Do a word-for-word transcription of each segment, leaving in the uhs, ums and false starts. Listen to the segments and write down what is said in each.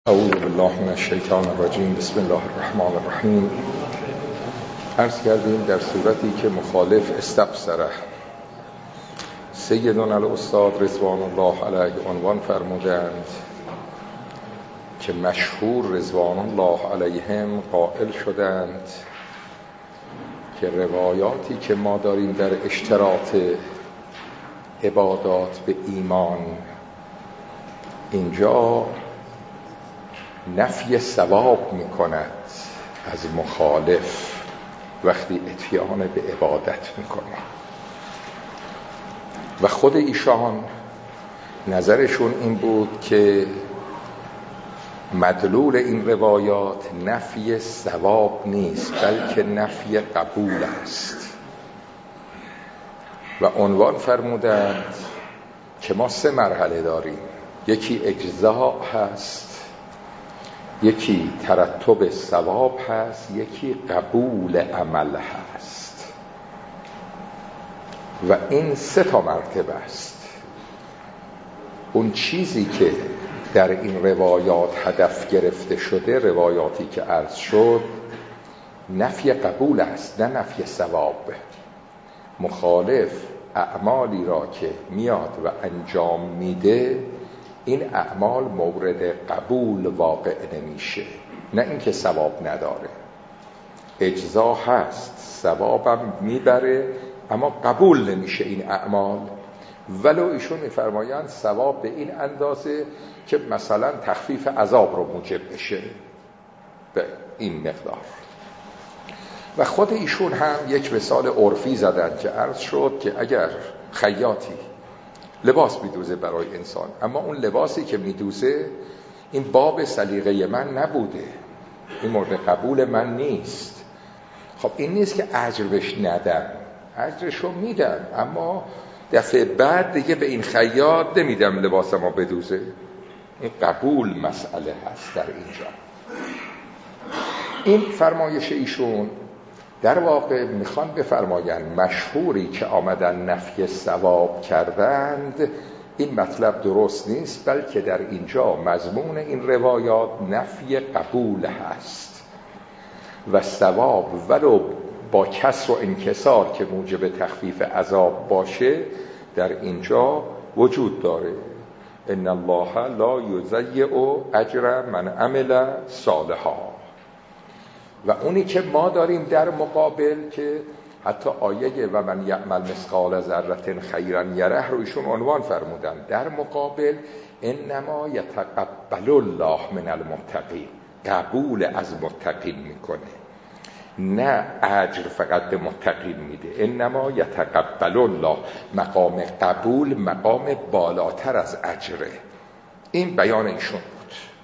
اعوذ بالله من الشیطان الرجیم. بسم الله الرحمن الرحیم. عرض کردیم در صورتی که مخالف استبصره، سیدنا الاستاد رضوان الله علیه عنوان فرمودند که مشهور رضوان الله علیهم قائل شدند که روایاتی که ما داریم در اشتراط عبادات به ایمان، اینجا نفی ثواب می کند از مخالف وقتی اتیان به عبادت می کنه. و خود ایشان نظرشون این بود که مدلول این روایات نفی ثواب نیست بلکه نفی قبول است. و عنوان فرمودند که ما سه مرحله داریم، یکی اجزاء هست، یکی ترتب ثواب هست، یکی قبول عمل هست. و این سه تا مرتبه است. اون چیزی که در این روایات هدف گرفته شده، روایاتی که عرض شد، نفی قبول است نه نفی ثواب. مخالف اعمالی را که میاد و انجام میده، این اعمال مورد قبول واقع نمیشه، نه اینکه ثواب نداره. اجزا هست، ثوابم میبره، اما قبول نمیشه این اعمال. ولو ایشون میفرمایند ثواب به این اندازه که مثلا تخفیف عذاب رو موجب بشه، به این مقدار. و خود ایشون هم یک مثال عرفی زدن که عرض شد که اگر خیاطی لباس میدوزه برای انسان، اما اون لباسی که میدوزه این باب سلیقه من نبوده، این مورد قبول من نیست، خب این نیست که اجر بهش ندم، اجرشو میدم، اما دفعه بعد دیگه به این خیاط نمیدم لباسمو بدوزه. این قبول مسئله هست در اینجا. این فرمایش ایشون در واقع میخوان بفرمایند مشهوری که آمدن نفی ثواب کردند، این مطلب درست نیست، بلکه در اینجا مضمون این روایات نفی قبول هست. و ثواب ولو با کسر و انکسار که موجب تخفیف عذاب باشه در اینجا وجود داره. ان الله لا یضیع اجر من عمل صالحا. و اونی که ما داریم در مقابل که حتی آیه و من یعمل مثقال ذره خیرا یره رو ایشون عنوان فرمودن، در مقابل انما یتقبل الله من المتقین، قبول از متقین میکنه، نه اجر فقط به متقین میده. انما یتقبل الله، مقام قبول مقام بالاتر از اجره. این بیان ایشون بود.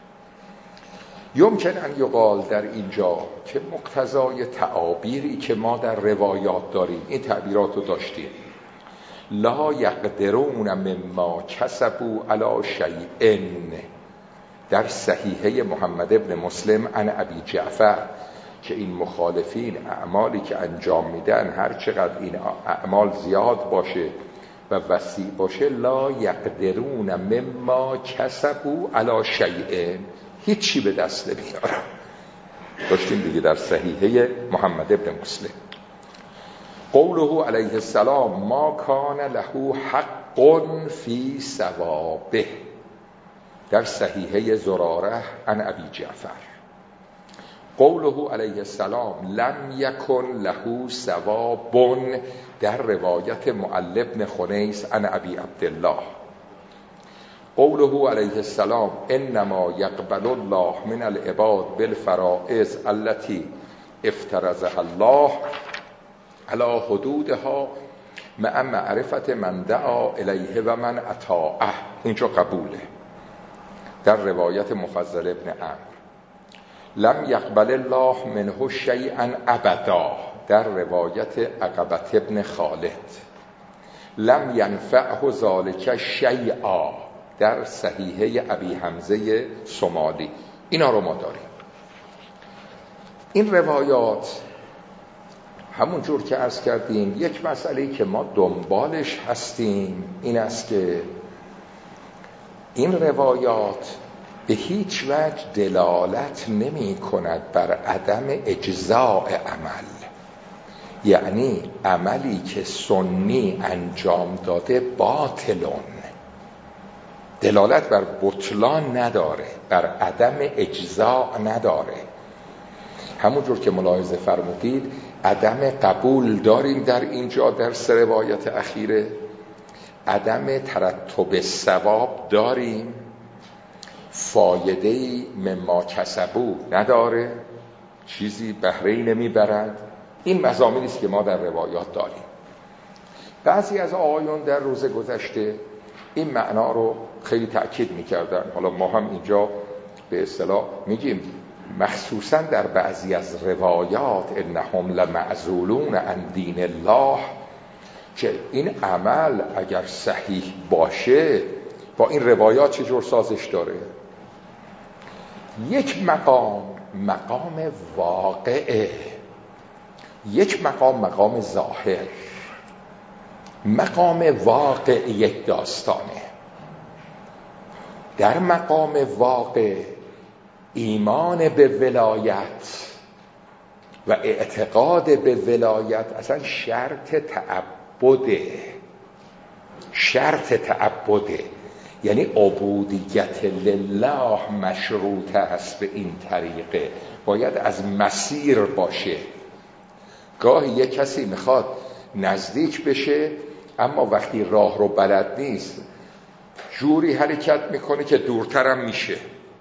یمکن ان یقال در اینجا که مقتضای تعابیری که ما در روایات داریم، این تعبیرات رو داشتیم، لا یقدرون مما کسبوا علی شیء، در صحیحه محمد ابن مسلم عن ابی جعفر، که این مخالفین اعمالی که انجام میدن هر چقدر این اعمال زیاد باشه و وسیع باشه، لا یقدرون مما کسبوا علی شیء، هیچی به دست نمیارن. داشتیم دیگه در صحیحه محمد ابن مسلم. قوله علیه السلام ما کان له حق فی ثوابه، در صحیحه زراره عن ابی جعفر. قوله علیه السلام لم یکن له ثواب، در روایت معل بن خنیس عن ابی عبدالله. قوله علیه السلام انما یقبل الله من العباد بالفرائض التي افترضها الله على حدودها مع معرفت من دعا الیه و من اطاعه، اینجا قبوله. در روایت مفضل ابن عمرو لم یقبل الله منه شیئا ابدا، در روایت عقبة ابن خالد لم ینفعه ذلک شیئا، در صحیحه ابی حمزه سمالی. اینا رو ما داریم. این روایات همون جور که عرض کردیم، یک مسئله که ما دنبالش هستیم این است که این روایات به هیچ وجه دلالت نمی کند بر عدم اجزاء عمل. یعنی عملی که سنی انجام داده باطلون، دلالت بر بطلان نداره، بر عدم اجزاء نداره. همونجور که ملاحظه فرمودید عدم قبول داریم در اینجا در سه روایت اخیره، عدم ترتب ثواب داریم، فایده‌ای مما کسبو نداره، چیزی بهره‌ای نمیبرند. این مضامینی است که ما در روایات داریم. بعضی از آقایون در روز گذشته این معنا رو خیلی تأکید میکردن. حالا ما هم اینجا به اصطلاح میگیم مخصوصا در بعضی از روایات انهم لمعزولون عن دین الله، که این عمل اگر صحیح باشه با این روایات چجور سازش داره. یک مقام مقام واقعه، یک مقام مقام ظاهر. مقام واقع یک داستانه. در مقام واقع ایمان به ولایت و اعتقاد به ولایت اصلا شرط تعبده، شرط تعبده، یعنی عبودیت لله مشروط است به این طریقه، باید از مسیر باشه. گاهی یک کسی میخواد نزدیک بشه اما وقتی راه رو بلد نیست جوری حرکت میکنه که دورترم میشه.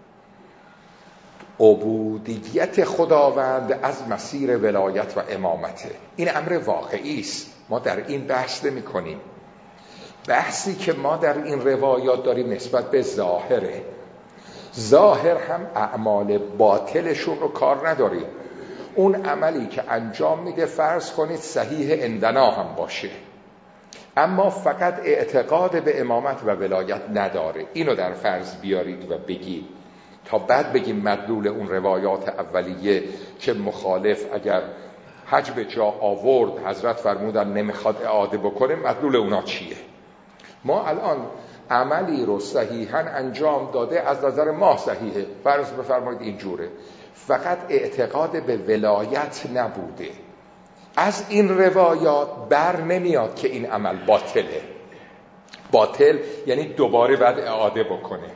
عبودیت خداوند از مسیر ولایت و امامته، این امر واقعی است. ما در این بحث نمی کنیم. بحثی که ما در این روایات داریم نسبت به ظاهره. ظاهر هم اعمال باطلشون رو کار نداریم. اون عملی که انجام میده فرض کنید صحیح عندنا هم باشه، اما فقط اعتقاد به امامت و ولایت نداره، اینو در فرض بیارید و بگید تا بعد بگیم مدلول اون روایات اولیه که مخالف اگر حج به جا آورد حضرت فرمودن نمیخواد اعاده بکنه، مدلول اونا چیه. ما الان عملی رو صحیحاً انجام داده، از نظر ما صحیحه، فرض بفرمایید اینجوره، فقط اعتقاد به ولایت نبوده. از این روایات بر نمیاد که این عمل باطله. باطل یعنی دوباره بعد اعاده بکنه.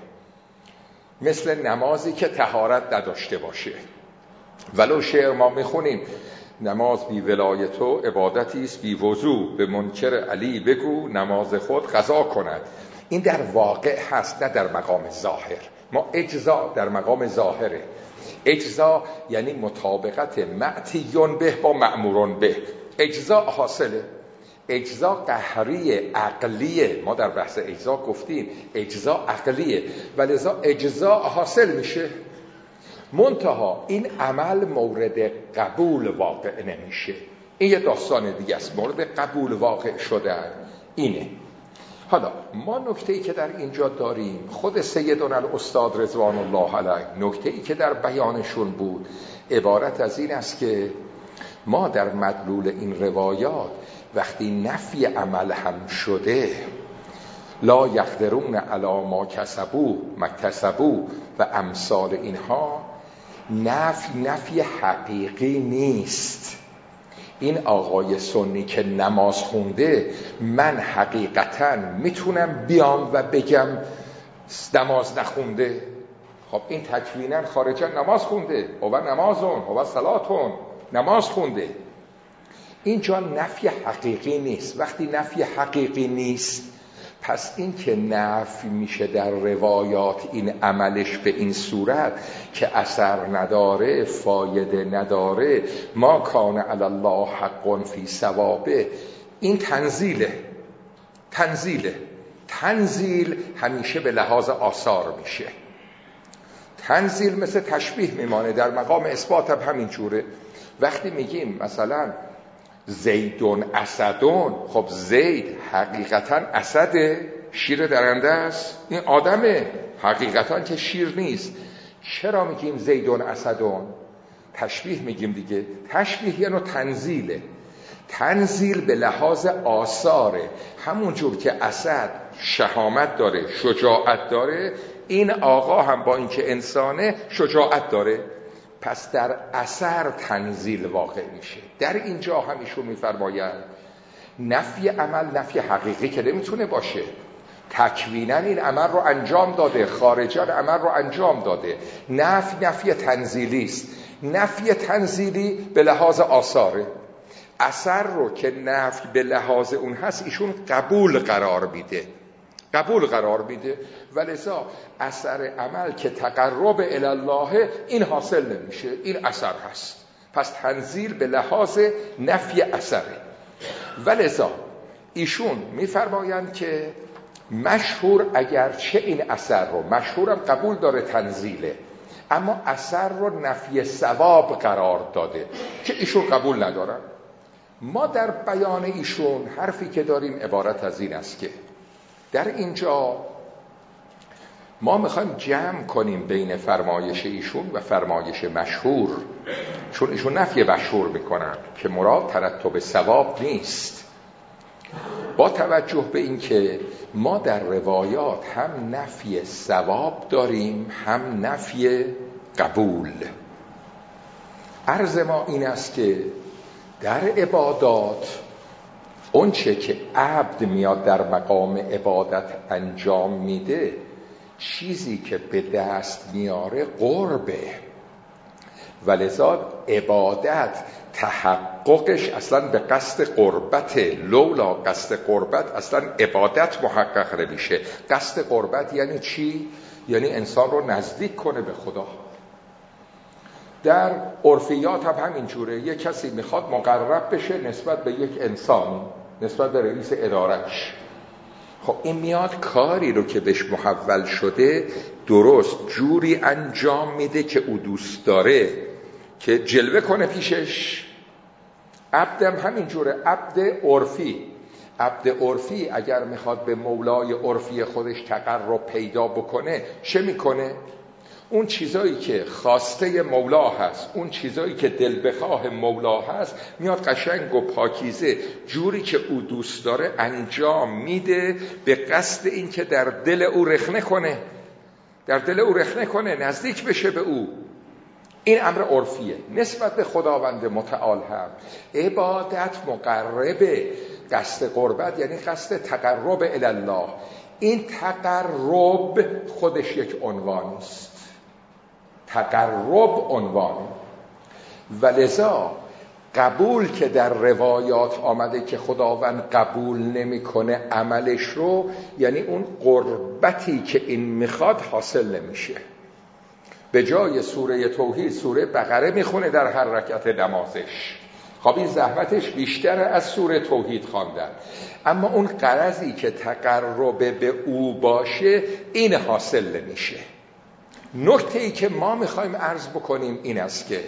مثل نمازی که طهارت نداشته باشه. ولو شعر ما میخونیم نماز بی ولایت و عبادتی است بی وضو، به منکر علی بگو نماز خود قضا کند. این در واقع هست، نه در مقام ظاهر. ما اجزا در مقام ظاهره. اجزا یعنی مطابقت معتیون به با مأمورون به. اجزا حاصله. اجزا قهری عقلیه. ما در بحث اجزا گفتیم اجزا عقلیه ولذا اجزا حاصل میشه. منتها این عمل مورد قبول واقع نمیشه. این یه داستان دیگه است. مورد قبول واقع شده اینه. حالا ما نکته‌ای که در اینجا داریم، خود سیدنا الاستاد رضوان الله علیه نکته‌ای که در بیانشون بود عبارت از این است که ما در مدلول این روایات وقتی نفی عمل هم شده، لا یقدرون علی ما کسبوا مکتسبوا و امثال اینها، نفی نفی حقیقی نیست. این آقای سنی که نماز خونده، من حقیقتا میتونم بیام و بگم نماز نخونده؟ خب این تکوینا خارجا نماز خونده، هو نمازون هو صلاتون، نماز خونده. اینجا نفی حقیقی نیست. وقتی نفی حقیقی نیست، پس این که نفی میشه در روایات این عملش به این صورت که اثر نداره، فایده نداره، ما کان علی الله حق فی ثوابه، این تنزیله. تنزیله تنزیل همیشه به لحاظ آثار میشه. تنزیل مثل تشبیه میمانه، در مقام اثبات هم همین جوره. وقتی میگیم مثلا زیدون اسدون، خب زید حقیقتا اسد، شیر درنده است، این آدمه، حقیقتا که شیر نیست. چرا میگیم زیدون اسدون؟ تشبیه میگیم دیگه. تشبیه یعنی تنزیله. تنزیل به لحاظ آثاره. همون جور که اسد شهامت داره، شجاعت داره، این آقا هم با اینکه انسانه شجاعت داره، پس در اثر تنزیل واقع میشه. در اینجا هم ایشون میفرمایند نفی عمل نفی حقیقی که نمیتونه باشه. تکویناً این عمل رو انجام داده، خارجاً عمل رو انجام داده. نفی نفی تنزیلی است. نفی تنزیلی به لحاظ آثاره. اثر رو که نفی به لحاظ اون هست ایشون قبول قرار میده، قبول قرار میده. ولذا اثر عمل که تقرب الی الله این حاصل نمیشه، این اثر هست. پس تنزیل به لحاظ نفی اثره. ولذا ایشون میفرمایند که مشهور اگرچه این اثر رو، مشهورم قبول داره تنزیله، اما اثر رو نفی ثواب قرار داده که ایشون قبول ندارن. ما در بیان ایشون حرفی که داریم عبارت از این است که در اینجا ما میخوایم جمع کنیم بین فرمایش ایشون و فرمایش مشهور، چون ایشون نفی مشهور میکنن که مراد ترتب ثواب نیست. با توجه به این که ما در روایات هم نفی ثواب داریم هم نفی قبول. عرض ما این است که در عبادات اون چه که عبد میاد در مقام عبادت انجام میده، چیزی که به دست میاره قربه. ولذا عبادت تحققش اصلا به قصد قربت، لولا قصد قربت اصلا عبادت محقق نمیشه. قصد قربت یعنی چی؟ یعنی انسان رو نزدیک کنه به خدا. در عرفیات هم همینجوره. یک کسی میخواد مقرب بشه نسبت به یک انسان، نسبت به رئیس ادارش. خب این میاد کاری رو که بهش محول شده درست جوری انجام میده که او دوست داره که جلوه کنه پیشش. عبدم همینجوره. عبد عرفی، عبد عرفی اگر میخواد به مولای عرفی خودش تقرب پیدا بکنه چه میکنه؟ اون چیزایی که خواسته مولا هست، اون چیزایی که دل بخواه مولا هست، میاد قشنگ و پاکیزه جوری که او دوست داره انجام میده به قصد این که در دل او رخنه کنه، در دل او رخنه کنه، نزدیک بشه به او. این امر عرفیه. نسبت به خداوند متعال هم عبادت مقربه. قصد قربت یعنی قصد تقرب الی الله. این تقرب خودش یک عنوان است. تقرب عنوان. ولذا قبول که در روایات آمده که خداوند قبول نمیکنه عملش رو، یعنی اون قربتی که این میخواد حاصل نمیشه. به جای سوره توحید سوره بقره میخونه در هر رکعت نمازش. خب این زحمتش بیشتره از سوره توحید خواندن، اما اون غرضی که تقرب به او باشه این حاصل نمیشه. نکته‌ای که ما میخوایم عرض بکنیم این است که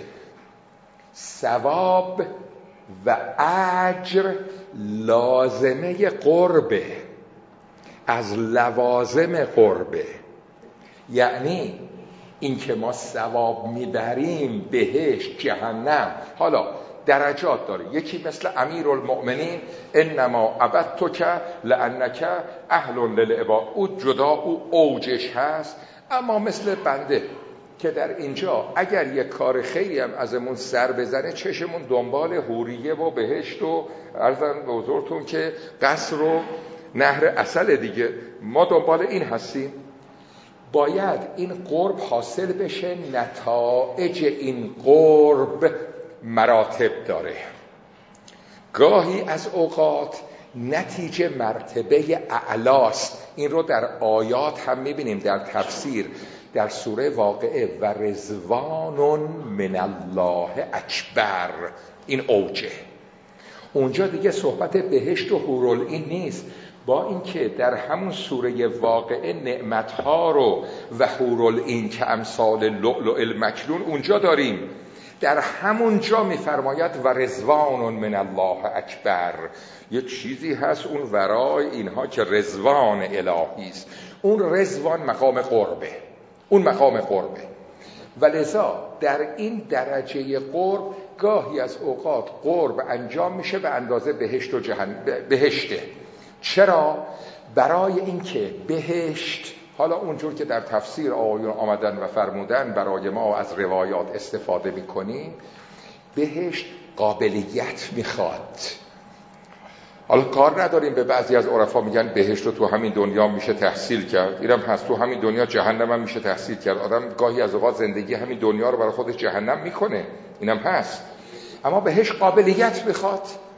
ثواب و اجر لازمه قربه، از لوازم قربه. یعنی این که ما ثواب میبریم بهشت، جهنم، حالا درجات داره. یکی مثل امیرالمؤمنین انما عبدتک لانک اهل للعباد، او جدا، او اوجش هست. اما مثل بنده که در اینجا اگر یک کار خیلی هم ازمون سر بزنه چشمون دنبال حوریه و بهشت و عرضم به حضورتون که قصر و نهر عسل دیگه، ما دنبال این هستیم. باید این قرب حاصل بشه. نتایج این قرب مراتب داره. گاهی از اوقات نتیجه مرتبه اعلاست. این رو در آیات هم میبینیم، در تفسیر در سوره واقعه و رضوان من الله اکبر، این اوجه. اونجا دیگه صحبت بهشت و حورالعین نیست، با اینکه در همون سوره واقعه نعمتها رو و حورالعین که امثال لؤلؤ المکنون اونجا داریم. در همون جا میفرماید و رضوان من الله اکبر. یک چیزی هست اون ورای اینها که رضوان الهی است. اون رضوان مقام قربه، اون مقام قربه. ولذا در این درجه قرب گاهی از اوقات قرب انجام میشه به اندازه بهشت و جهنم. بهشته. چرا؟ برای اینکه بهشت، حالا اونجور که در تفسیر آیون آمدن و فرمودن برای ما از روایات استفاده میکنیم، بهشت قابلیت میخواد. حالا کار نداریم به بعضی از عرفا میگن بهشت رو تو همین دنیا میشه تحصیل کرد، اینم هست، تو همین دنیا جهنم هم میشه تحصیل کرد. آدم گاهی از اوقات زندگی همین دنیا رو برای خودش جهنم میکنه، اینم هست. اما بهشت قابلیت میخواد.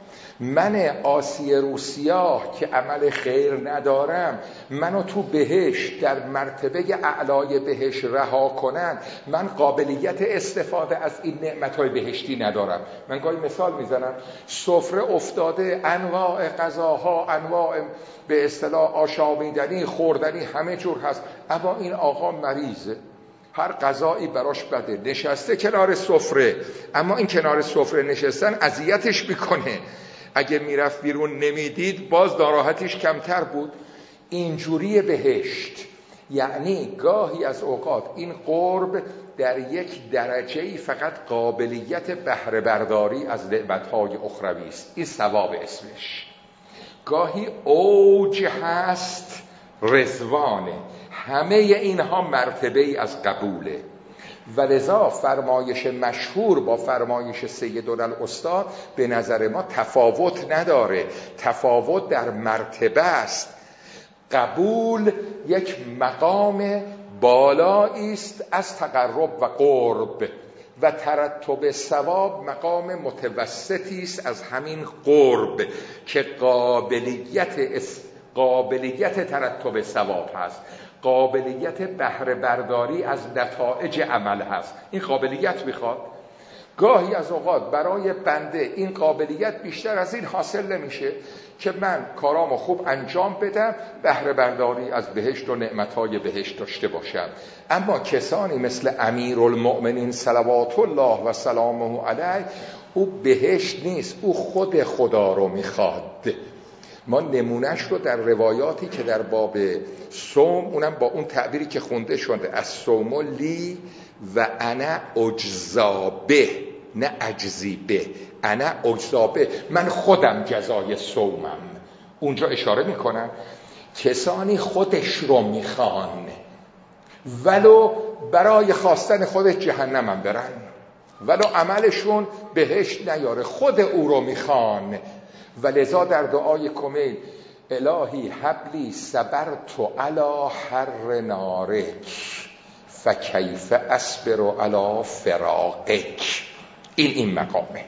من آسی روسیا که عمل خیر ندارم، منو تو بهشت در مرتبه اعلای بهشت رها کنن، من قابلیت استفاده از این نعمتهای بهشتی ندارم. من گاهی مثال میزنم، سفره افتاده، انواع غذاها، انواع به اصطلاح آشامیدنی، خوردنی همه جور هست، اما این آقا مریضه، هر غذایی براش بده، نشسته کنار سفره، اما این کنار سفره نشستن اذیتش میکنه. اگه میرفت بیرون نمیدید باز ناراحتیش کمتر بود. اینجوری بهشت، یعنی گاهی از اوقات این قرب در یک درجه‌ای فقط قابلیت بهره برداری از نعمت‌های اخروی است، این ثواب اسمش. گاهی اوج هست رضوانه، همه اینها مرتبه‌ای از قبوله. ولذا فرمایش مشهور با فرمایش سیدالعستاد به نظر ما تفاوت نداره، تفاوت در مرتبه است. قبول یک مقام بالایی است از تقرب و قرب و ترتب ثواب مقام متوسطی است از همین قرب که قابلیت قابلیت ترتب ثواب هست، قابلیت بهره برداری از نتایج عمل هست. این قابلیت میخواد. گاهی از اوقات برای بنده این قابلیت بیشتر از این حاصل نمیشه که من کارامو خوب انجام بدم، بهره برداری از بهشت و نعمتهای بهشت داشته باشم. اما کسانی مثل امیرالمؤمنین صلوات الله و سلامه علیه، او بهشت نیست، او خود خدا رو میخواد. ما نمونهش رو در روایاتی که در باب صوم، اونم با اون تعبیری که خونده شده، از صوم لی و انا اجزابه، نه اجزی به، انا اجزابه، من خودم جزای صومم. اونجا اشاره میکنن کسانی خودش رو میخوان ولو برای خواستن خودش جهنم هم برن، ولو عملشون بهشت نیاره، خود او رو میخوان. ولذا در دعای کمیل الهی حبلی صبرت علی حر نارک فکیف اصبر علی فراقک، این این مقامه.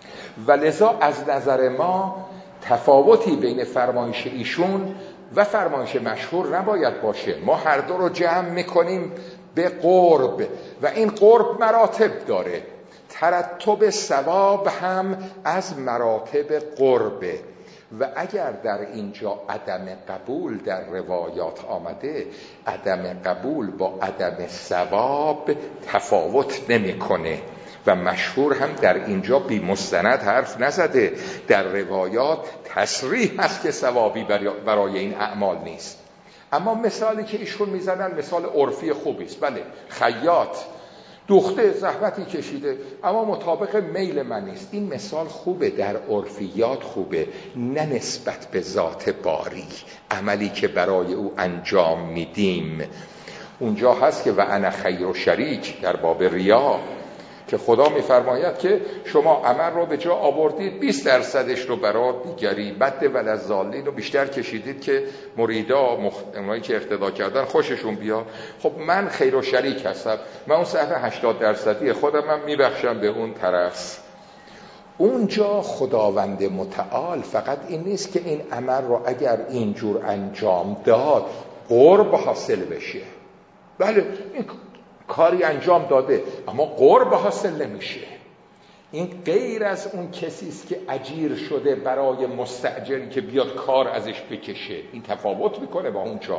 ولذا از نظر ما تفاوتی بین فرمایش ایشون و فرمایش مشهور نباید باشه. ما هر دو رو جمع میکنیم به قرب و این قرب مراتب داره. ترتب ثواب هم از مراتب قربه و اگر در اینجا عدم قبول در روایات آمده، عدم قبول با عدم ثواب تفاوت نمیکنه و مشهور هم در اینجا بی مستند حرف نزده. در روایات تصریح هست که ثوابی برای این اعمال نیست. اما مثالی که ایشون میزنن مثال عرفی خوبی است. بله، خیاط دوخته زحمتی کشیده اما مطابق میل من نیست. این مثال خوبه، در عرفیات خوبه، نه نسبت به ذات باری، عملی که برای او انجام میدیم. اونجا هست که و انا خیر و شریک در باب ریا که خدا میفرماید که شما عمل رو به جا آوردید، بیست درصدش رو برای دیگری بد ولذالین رو بیشتر کشیدید که مریدا مخ... اونایی که اقتدا کردن خوششون بیا. خب من خیر و شریک هستم، من اون سهم هشتاد درصدی خودم من میبخشم به اون طرف. اونجا خداوند متعال فقط این نیست که این عمل رو اگر اینجور انجام داد قرب حاصل بشه. بله، این کاری انجام داده اما قرب حاصل نمیشه. این غیر از اون کسی است که اجیر شده برای مستاجری که بیاد کار ازش بکشه. این تفاوت میکنه با اونجا.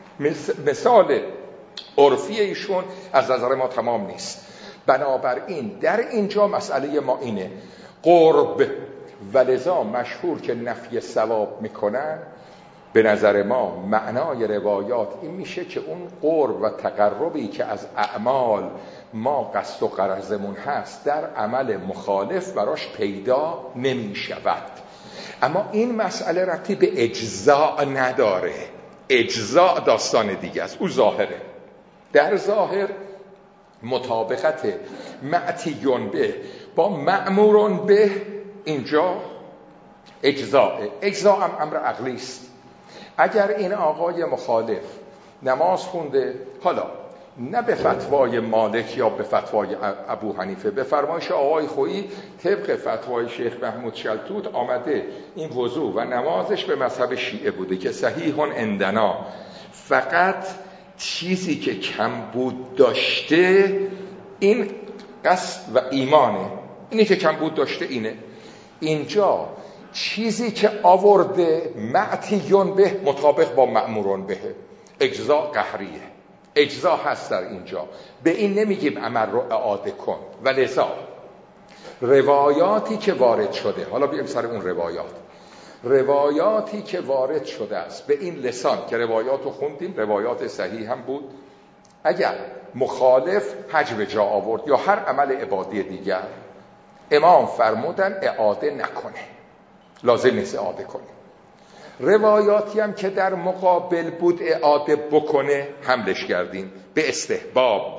مثال عرفی ایشون از نظر ما تمام نیست. بنابراین در اینجا مسئله ما اینه قرب، ولذا مشهور که نفی ثواب میکنن. به نظر ما معنای روایات این میشه که اون قرب و تقربی که از اعمال ما قصد و غرضمون هست در عمل مخالف براش پیدا نمی شود. اما این مسئله ربطی به اجزاء نداره. اجزاء داستان دیگه است، او ظاهره. در ظاهر مطابقت معتیون به با مأمورون به اینجا اجزاء. اجزاء هم امر عقلی است. اگر این آقای مخالف نماز خونده، حالا نه به فتوای مالک یا به فتوای ابو حنیفه، به فرمایش آقای خویی طبق فتوای شیخ محمود شلتوت آمده این وضو و نمازش به مذهب شیعه بوده که صحیح عندنا، فقط چیزی که کم بود داشته این قصد و ایمانه. اینی که کم بود داشته اینه. اینجا چیزی که آورده معتیون به مطابق با مأمورون به، اجزاء قهریه، اجزاء هست در اینجا. به این نمیگیم عمل رو اعاده کن. و لذا روایاتی که وارد شده، حالا بیایم سر اون روایات، روایاتی که وارد شده است به این لسان که روایات رو خوندیم، روایات صحیح هم بود، اگر مخالف حج به جا آورد یا هر عمل عبادی دیگر، امام فرمودن اعاده نکنه، لازم نیست اعاده کنه. روایاتی هم که در مقابل بود اعاده بکنه حملش کردیم به استحباب.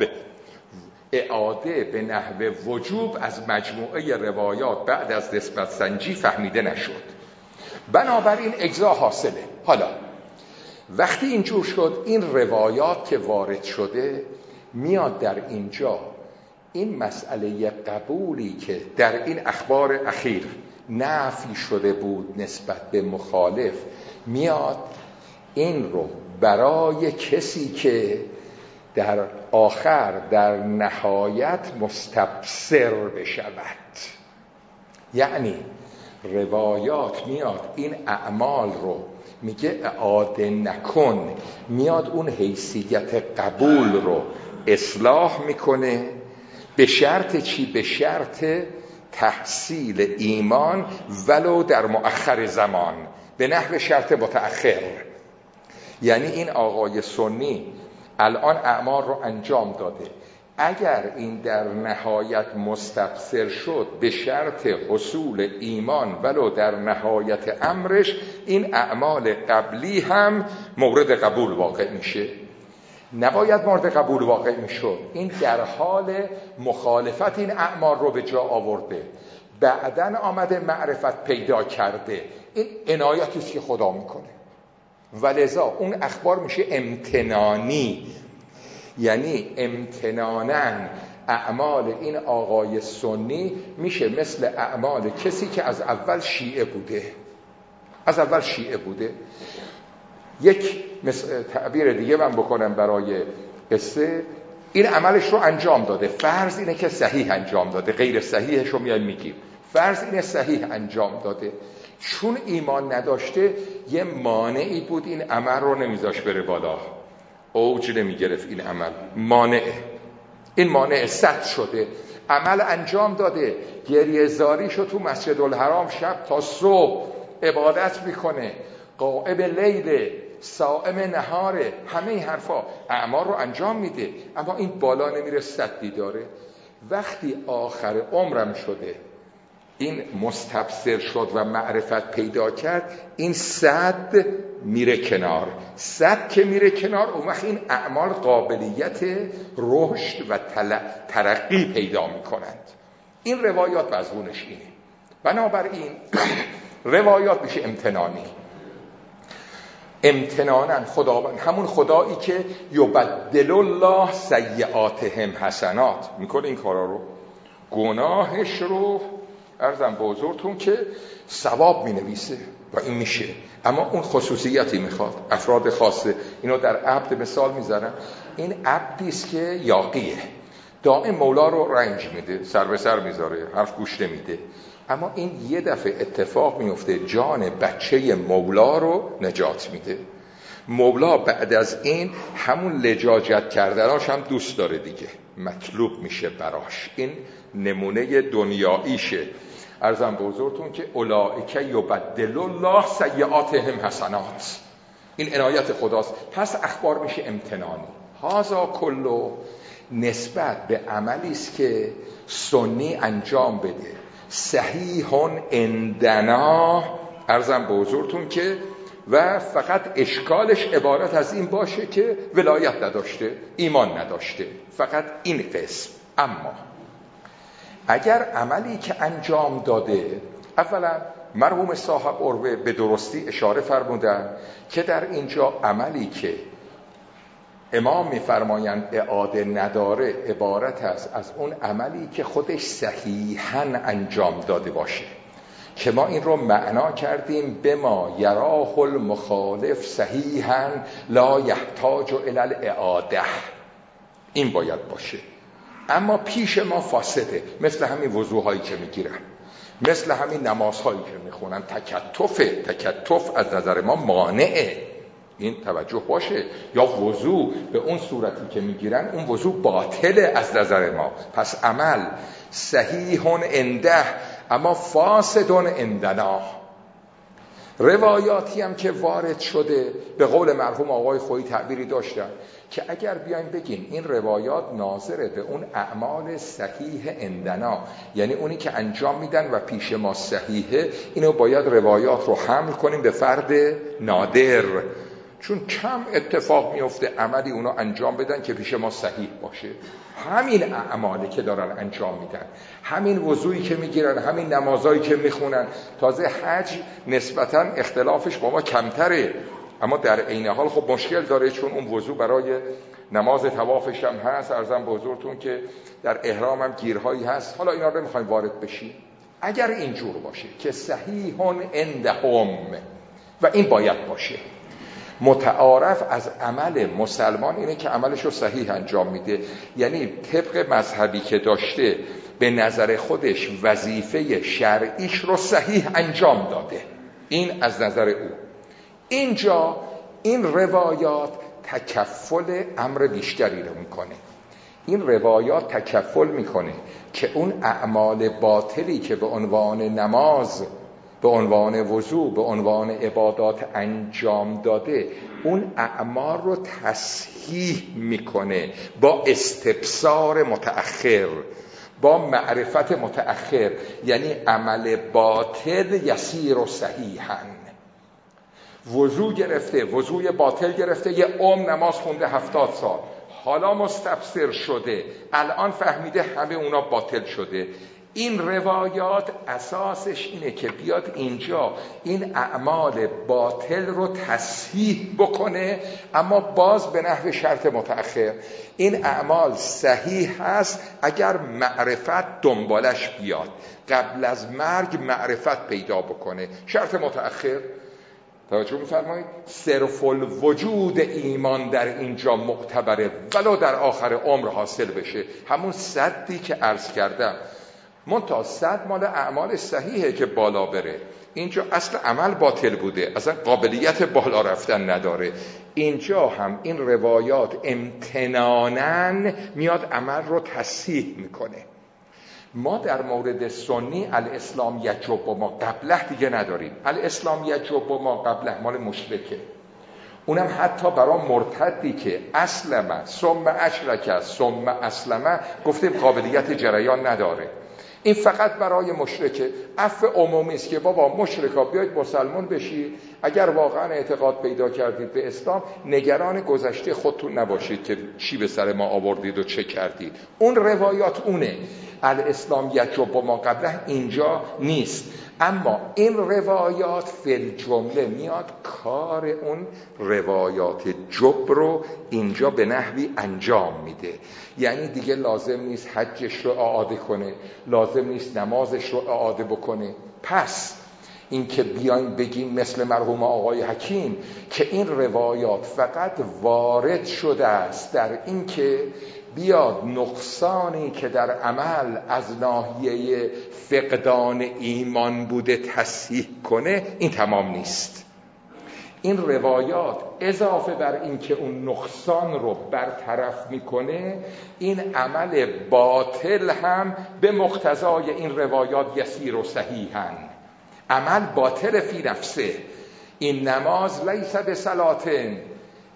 اعاده به نحو وجوب از مجموعه روایات بعد از نسبت سنجی فهمیده نشد، بنابراین اجزا حاصله. حالا وقتی اینجور شد، این روایات که وارد شده میاد در اینجا این مسئله قبولی که در این اخبار اخیر نفی شده بود نسبت به مخالف، میاد این رو برای کسی که در آخر در نهایت مستبصر بشود، یعنی روایات میاد این اعمال رو میگه اعاده نکن، میاد اون حیثیت قبول رو اصلاح میکنه. به شرط چی؟ به شرط تحصیل ایمان ولو در مؤخر زمان، به نحو شرط متأخر. یعنی این آقای سنی الان اعمال رو انجام داده، اگر این در نهایت مستبصر شد به شرط حصول ایمان ولو در نهایت امرش، این اعمال قبلی هم مورد قبول واقع میشه. نباید مورد قبول واقع میشد، این در حال مخالفت این اعمال رو به جا آورده، بعدن آمده معرفت پیدا کرده، این عنایتی است که خدا میکنه. ولذا اون اخبار میشه امتنانی، یعنی امتنانن اعمال این آقای سنی میشه مثل اعمال کسی که از اول شیعه بوده، از اول شیعه بوده. یک تعبیر دیگه من بکنم برای قصه، این عملش رو انجام داده، فرض اینه که صحیح انجام داده، غیر صحیحش رو میایم میگیم، فرض اینه صحیح انجام داده، چون ایمان نداشته یه مانعی بود این عمل رو نمیذاش بره بالا، اوج نمیگرفت این عمل، مانعه، این مانع سد شده، عمل انجام داده، گریه زاری شد تو مسجد الحرام شب تا صبح عبادت میکنه، قائم لیل، صائم نهاره، همه این حرفا اعمال رو انجام میده، اما این بالا نمیره، سدی داره. وقتی آخر عمرم شده این مستبصر شد و معرفت پیدا کرد، این سد میره کنار، سد که میره کنار اون وقت این اعمال قابلیت رشد و ترقی پیدا میکنند. این روایات مضمونش اینه. بنابراین روایات میشه امتنانی، امتنانن خداوند، همون خدایی که یبدل الله سیئاتهم حسنات میکنه این کارا رو، گناهش رو عرضم به حضورتون که ثواب می نویسه و این میشه، اما اون خصوصیتی میخواد، افراد خاصه. اینو در عبد مثال میذارم، این عبدی است که یاقیه، دائم مولا رو رنج میده، سر به سر میذاره، حرف گوش نمیده، اما این یه دفعه اتفاق میفته جان بچه مولا رو نجات میده. مولا بعد از این همون لجاجت کردناش هم دوست داره دیگه، مطلوب میشه براش، این نمونه دنیاییشه. عرضم به حضورتون که اولئک یبدل الله سیئاتهم حسنات، این عنایت خداست. پس اخبار میشه امتنانی. هذا کلو نسبت به عملی است که سنی انجام بده، صحیح عندنا، عرضم به حضورتون که و فقط اشکالش عبارت از این باشه که ولایت نداشته، ایمان نداشته، فقط این قسم. اما اگر عملی که انجام داده، اولا مرحوم صاحب عروه به درستی اشاره فرمودن که در اینجا عملی که امام میفرمایند اعاده نداره عبارت است از اون عملی که خودش صحیحاً انجام داده باشه، که ما این رو معنا کردیم به ما یراه المخالف صحیحاً لا یحتاج الی الاعاده. این باید باشه. اما پیش ما فاسده، مثل همین وضوهایی که میگیرن، مثل همین نمازهایی که میخونن، تکتفه. تکتف از نظر ما مانعه، این توجه باشه. یا وضو به اون صورتی که میگیرن، اون وضو باطله از نظر ما. پس عمل صحیح عنده اما فاسد عندنا. روایاتی هم که وارد شده، به قول مرحوم آقای خویی تعبیری داشتن که اگر بیایم بگیم این روایات ناظره به اون اعمال صحیح عندنا، یعنی اونی که انجام میدن و پیش ما صحیحه، اینو باید روایات رو حمل کنیم به فرد نادر، چون کم اتفاق میفته عملی اونا انجام بدن که پیش ما صحیح باشه. همین اعمالی که دارن انجام میدن، همین وضوعی که میگیرن، همین نمازایی که میخونن، تازه حج نسبتاً اختلافش با ما کمتره، اما در عین حال خب مشکل داره، چون اون وضوع برای نماز طوافش هم هست. عرضم به حضورتون که در احرام هم گیرهایی هست. حالا اینا رو نمیخوایم وارد بشیم. اگر اینجور باشه که صحیحون عندهم، و این باید باشه، متعارف از عمل مسلمان اینه که عملش رو صحیح انجام میده، یعنی طبق مذهبی که داشته به نظر خودش وظیفه شرعیش رو صحیح انجام داده. این از نظر او. اینجا این روایات تکفل امر بیشتری رو میکنه. این روایات تکفل میکنه که اون اعمال باطلی که به عنوان نماز، به عنوان وضو، به عنوان عبادات انجام داده، اون اعمال رو تصحیح میکنه با استبصار متأخر، با معرفت متأخر. یعنی عمل باطل یسیر و صحیحاً. وضو گرفته، وضوی باطل گرفته، یه عمر نماز خونده، هفتاد سال، حالا مستبصر شده، الان فهمیده همه اونا باطل شده. این روایات اساسش اینه که بیاد اینجا این اعمال باطل رو تصحیح بکنه، اما باز به نحو شرط متأخر. این اعمال صحیح هست اگر معرفت دنبالش بیاد، قبل از مرگ معرفت پیدا بکنه. شرط متأخر توجه می‌فرمایید؟ صرف الوجود ایمان در اینجا معتبره، ولو در آخر عمر حاصل بشه. همون صدی که عرض کردم، منتها صد مال اعمال صحیحه که بالا بره. اینجا اصل عمل باطل بوده، اصلا قابلیت بالا رفتن نداره. اینجا هم این روایات امتناناً میاد عمل رو تصحیح میکنه. ما در مورد سنی الاسلام یجب و ما قبله دیگه نداریم. الاسلام یجب و ما قبله مال مشرکه، اونم حتی برای مرتدی که اسلمه ثم اشرک ثم اسلمه گفتیم قابلیت جریان نداره. این فقط برای مشرکه. عفو عمومی است که بابا مشرکا بیاید مسلمان بشید، اگر واقعا اعتقاد پیدا کردید به اسلام، نگران گذشته خودتون نباشید که چی به سر ما آوردید و چه کردید. اون روایات اونه. الاسلام یجب و ما قبله اینجا نیست. اما این روایات فی الجمله میاد کار اون روایات جبر رو اینجا به نحوی انجام میده. یعنی دیگه لازم نیست حجش رو اعاده کنه، لازم نیست نمازش رو اعاده بکنه. پس این که بیایم بگیم مثل مرحوم آقای حکیم که این روایات فقط وارد شده است در این که بیاد نقصانی که در عمل از ناحیه فقدان ایمان بوده تصحیح کنه، این تمام نیست. این روایات اضافه بر این که اون نقصان رو برطرف میکنه، این عمل باطل هم به مقتضای این روایات یسیر و صحیحاً. عمل باطل فی نفسه. این نماز لیس بصلاتن،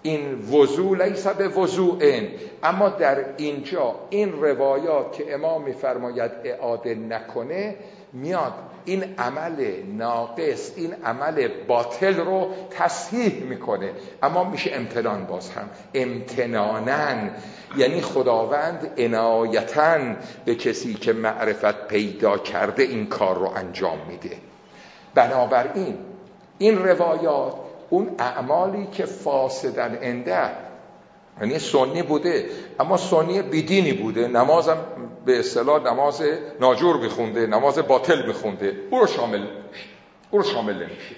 این وضو لیس به وضوء، اما در اینجا این روایات که امام میفرماید اعاده نکنه، میاد این عمل ناقص، این عمل باطل رو تصحیح میکنه. اما میشه امتنان، باز هم امتنانن، یعنی خداوند عنایتاً به کسی که معرفت پیدا کرده این کار رو انجام میده. بنابراین این روایات اون اعمالی که فاسدن عنده، یعنی سنی بوده اما سنی بیدینی بوده، نمازم به اصطلاح نماز ناجور بخونده، نماز باطل بخونده، او رو شامل او رو شامل نمیشه.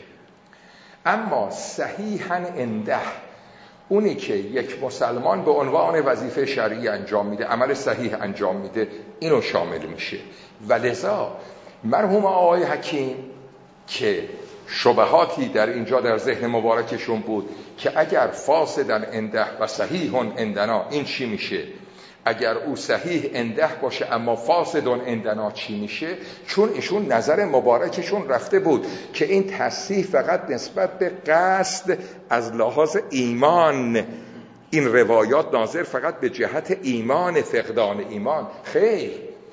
اما صحیحاً عنده، اونی که یک مسلمان به عنوان وظیفه شرعی انجام میده، عمل صحیح انجام میده، اینو شامل میشه. ولذا مرحوم آقای حکیم که شبهاتی در اینجا در ذهن مبارکشون بود که اگر فاسدن عنده و صحیح عندنا این چی میشه، اگر او صحیح عنده باشه اما فاسدن عندنا چی میشه، چون ایشون نظر مبارکشون رفته بود که این تصحیح فقط نسبت به قصد از لحاظ ایمان، این روایات ناظر فقط به جهت ایمان، فقدان ایمان. خیر،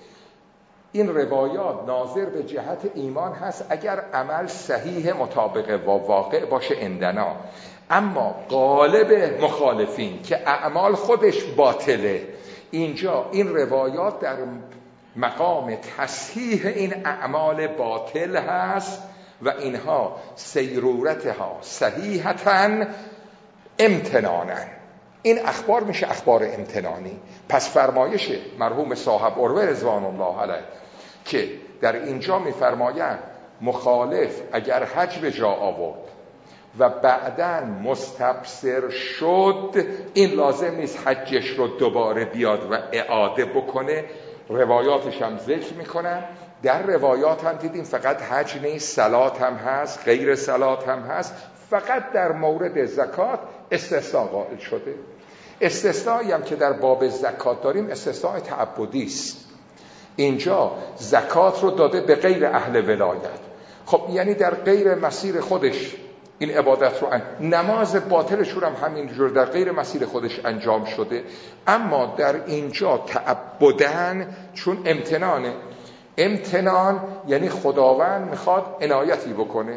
این روایات ناظر به جهت ایمان هست اگر عمل صحیح مطابق و واقع باشه عندنا. اما غالب مخالفین که اعمال خودش باطله، اینجا این روایات در مقام تصحیح این اعمال باطل هست و اینها سیرورتها صحیحتاً امتنانن. این اخبار میشه اخبار امتنانی. پس فرمایش مرحوم صاحب عروه رضوان الله علیه که در اینجا میفرمایند مخالف اگر حج به جا آورد و بعداً مستبصر شد، این لازم نیست حجش رو دوباره بیاد و اعاده بکنه. روایاتش هم ذکر میکنن، در روایات هم دیدیم فقط حج نیست، صلات هم هست، غیر صلات هم هست. فقط در مورد زکات استثناء قائل شده. استثنایی هم که در باب زکات داریم استثناء تعبدی است. اینجا زکات رو داده به غیر اهل ولایت. خب یعنی در غیر مسیر خودش این عبادت رو ان... نماز باطلش رو هم همینجور در غیر مسیر خودش انجام شده. اما در اینجا تعبدن، چون امتنانه، امتنان یعنی خداوند میخواد عنایتی بکنه.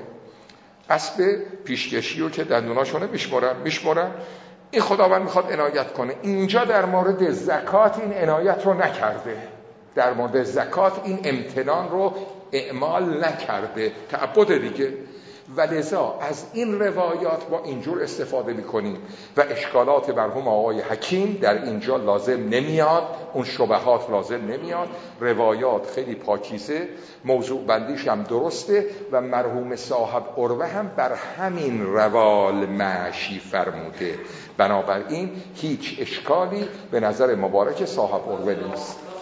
اسب پیشکشی رو که دندوناشونه میشمرن میشمرن این خداوند میخواد عنایت کنه. اینجا در مورد زکات این عنایت رو نکرده، در مورد زکات این امتنان رو اعمال نکرده، تعبد دیگه. ولذا از این روایات ما اینجور استفاده میکنیم و اشکالات مرحوم آقای حکیم در اینجا لازم نمیاد، اون شبهات لازم نمیاد. روایات خیلی پاکیزه، موضوع بندیش هم درسته و مرحوم صاحب عروه هم بر همین روال ماشی فرموده. بنابراین هیچ اشکالی به نظر مبارک صاحب عروه نیست.